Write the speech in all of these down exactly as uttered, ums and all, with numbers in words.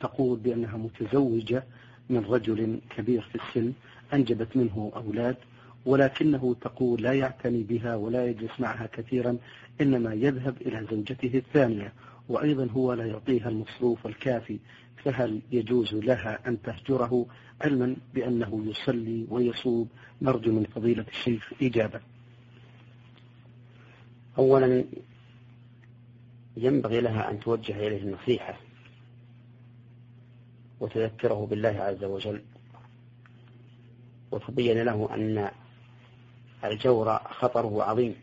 تقول بأنها متزوجة من رجل كبير في السن أنجبت منه أولاد، ولكنه تقول لا يعتني بها ولا يجلس معها كثيرا، إنما يذهب إلى زوجته الثانية، وأيضا هو لا يعطيها المصروف الكافي، فهل يجوز لها أن تهجره علما بأنه يصلي ويصوم؟ نرجو من فضيلة الشيخ إجابة. أولا ينبغي لها أن توجه إليه النصيحة وتذكره بالله عز وجل، وتبين له أن الجور خطره عظيم،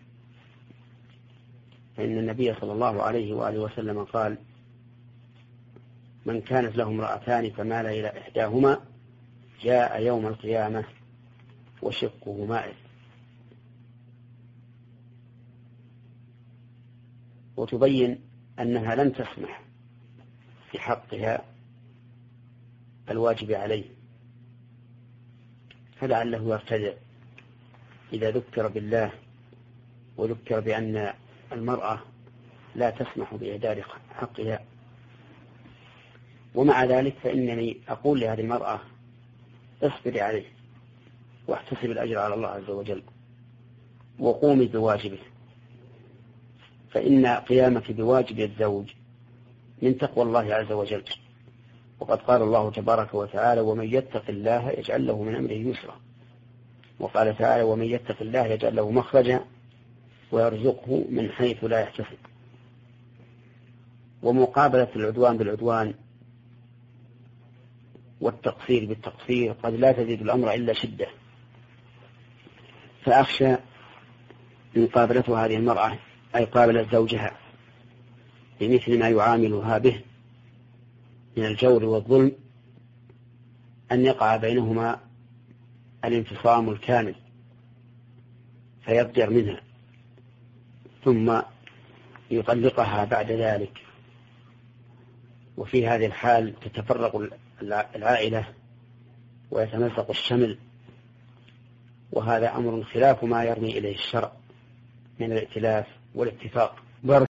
فإن النبي صلى الله عليه وآله وسلم قال: من كانت له امرأتان فمال إلى إحداهما جاء يوم القيامة وشقه مائل. وتبين أنها لن تسمح في حقها الواجب عليه، فلعله يرتدع إذا ذكر بالله وذكر بأن المرأة لا تسمح بإهدار حقها. ومع ذلك فإنني أقول لهذه المرأة: اصبري عليه واحتسب الأجر على الله عز وجل وقومي بواجبه، فإن قيامك بواجب الزوج من تقوى الله عز وجل. وقد قال الله تبارك وتعالى: ومن يتق الله يجعل له من أمره يسرا. وقال تعالى: ومن يتق الله يجعل له مخرجا ويرزقه من حيث لا يحتسب. ومقابلة العدوان بالعدوان والتقصير بالتقصير قد لا تزيد الأمر إلا شدة، فأخشى مقابلة هذه المرأة أي قابلة زوجها بمثل ما يعاملها به من الجور والظلم أن يقع بينهما الانفصام الكامل فيضجر منها ثم يطلقها بعد ذلك، وفي هذه الحال تتفرق العائلة ويتمزق الشمل، وهذا أمر خلاف ما يرمي إليه الشرع من الائتلاف والاتفاق.